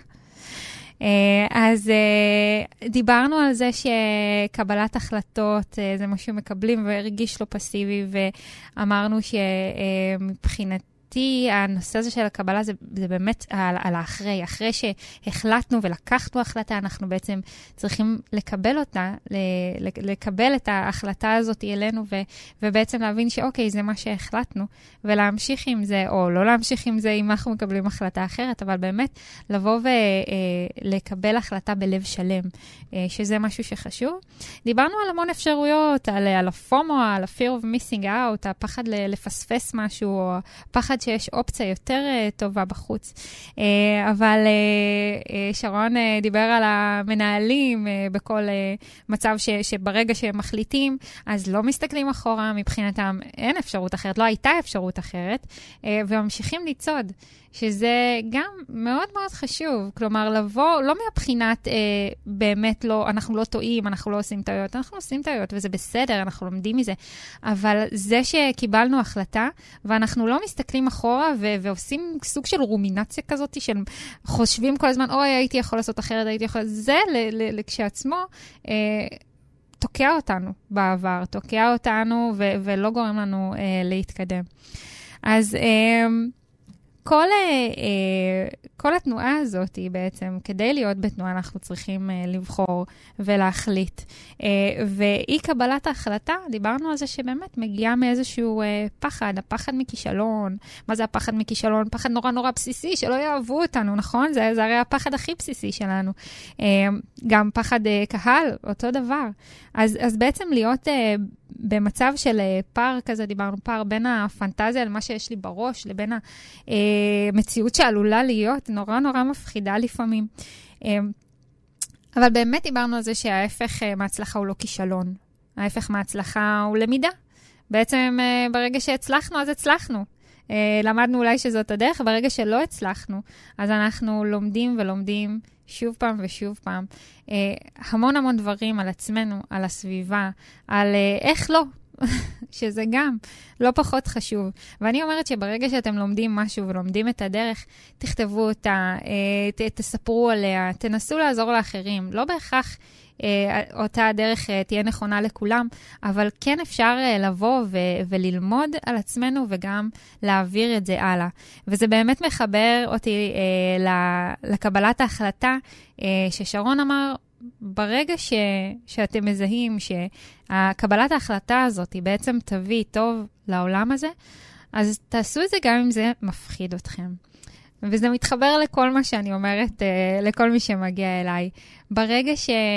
אז דיברנו על זה שקבלת החלטות זה משהו מקבלים והרגיש לו פסיבי, ואמרנו שמבחינת הנושא הזה של הקבלה זה, זה באמת על, על האחרי. אחרי שהחלטנו ולקחנו החלטה, אנחנו בעצם צריכים לקבל אותה, לקבל את ההחלטה הזאת אלינו, ו, ובעצם להבין שאוקיי, זה מה שהחלטנו, ולהמשיך עם זה, או לא להמשיך עם זה אם אנחנו מקבלים החלטה אחרת, אבל באמת לבוא ולקבל החלטה בלב שלם, שזה משהו שחשוב. דיברנו על המון אפשרויות, על, על הפומו, על ה-fear of missing out, הפחד לפספס משהו, או פחד שיש אופציה יותר uh, טובה בחוץ. Uh, אבל uh, uh, שרון uh, דיבר על המנהלים uh, בכל uh, מצב ש, שברגע שהם מחליטים, אז לא מסתכלים אחורה, מבחינתם אין אפשרות אחרת, לא הייתה אפשרות אחרת, uh, וממשיכים לצעוד. שזה גם מאוד מאוד חשוב. כלומר, לבוא, לא מהבחינת, אה, באמת לא, אנחנו לא טועים, אנחנו לא עושים טעויות, אנחנו עושים טעויות, וזה בסדר, אנחנו לומדים מזה. אבל זה שקיבלנו החלטה, ואנחנו לא מסתכלים אחורה, ו- ועושים סוג של רומינציה כזאת, של חושבים כל הזמן, אוי, הייתי יכול לעשות אחרת, הייתי יכול... זה ל- ל- כשעצמו, אה, תוקע אותנו בעבר, תוקע אותנו, ו- ולא גורם לנו אה, להתקדם. אז... אה, כל, כל התנועה הזאת היא בעצם, כדי להיות בתנועה אנחנו צריכים לבחור ולהחליט. ואי קבלת ההחלטה, דיברנו על זה שבאמת מגיעה מאיזשהו פחד, הפחד מכישלון. מה זה הפחד מכישלון? פחד נורא נורא בסיסי, שלא יאהבו אותנו, נכון? זה, זה הרי הפחד הכי בסיסי שלנו. גם פחד קהל, אותו דבר. אז, אז בעצם להיות במצב של פער כזה, דיברנו פער בין הפנטזיה למה שיש לי בראש, לבין המציאות שעלולה להיות נורא נורא מפחידה לפעמים. אבל באמת דיברנו על זה שההפך מהצלחה הוא לא כישלון. ההפך מהצלחה הוא למידה. בעצם ברגע שהצלחנו, אז הצלחנו. למדנו אולי שזאת הדרך, ברגע שלא הצלחנו, אז אנחנו לומדים ולומדים שוב פעם ושוב פעם. המון המון דברים על עצמנו, על הסביבה, על איך לא, שזה גם לא פחות חשוב. ואני אומרת שברגע שאתם לומדים משהו ולומדים את הדרך, תכתבו אותה, ת, תספרו עליה, תנסו לעזור לאחרים. לא בהכרח אותה הדרך תהיה נכונה לכולם, אבל כן אפשר לבוא ו- וללמוד על עצמנו וגם להעביר את זה הלאה. וזה באמת מחבר אותי לקבלת ההחלטה ששרון אמר, ברגע ש- שאתם מזהים שהקבלת ההחלטה הזאת היא בעצם תביא טוב לעולם הזה, אז תעשו את זה גם אם זה מפחיד אתכם. וזה מתחבר לכל מה שאני אומרת, לכל מי שמגיע אליי. ברגע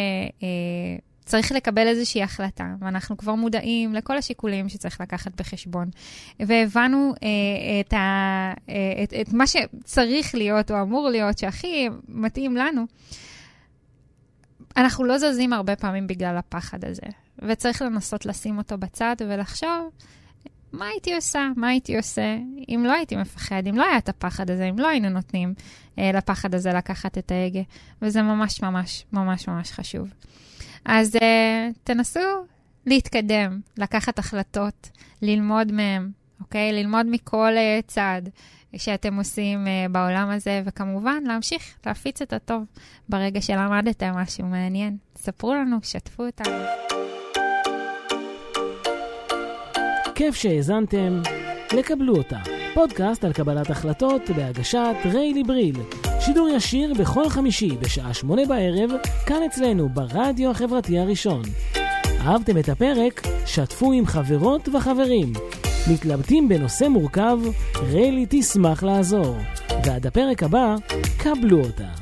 שצריך לקבל איזושהי החלטה, ואנחנו כבר מודעים לכל השיקולים שצריך לקחת בחשבון, והבנו את, ה, את, את מה שצריך להיות או אמור להיות, שהכי מתאים לנו, אנחנו לא זזים הרבה פעמים בגלל הפחד הזה. וצריך לנסות לשים אותו בצד ולחשוב, מה הייתי עושה? מה הייתי עושה? אם לא הייתי מפחד, אם לא היה את הפחד הזה, אם לא היינו נותנים אה, לפחד הזה לקחת את ההגה. וזה ממש ממש ממש ממש חשוב. אז אה, תנסו להתקדם, לקחת החלטות, ללמוד מהם, אוקיי? ללמוד מכל אה, צעד שאתם עושים אה, בעולם הזה, וכמובן להמשיך להפיץ את הטוב ברגע שלמדתם משהו מעניין. ספרו לנו, שתפו אותנו. כיף שהזנתם, לקבלו אותה. פודקאסט על קבלת החלטות בהגשת ריילי בריל. שידור ישיר בכל חמישי בשעה שמונה בערב, כאן אצלנו ברדיו החברתי הראשון. אהבתם את הפרק? שתפו עם חברות וחברים. מתלבטים בנושא מורכב? ריילי תשמח לעזור. ועד הפרק הבא, קבלו אותה.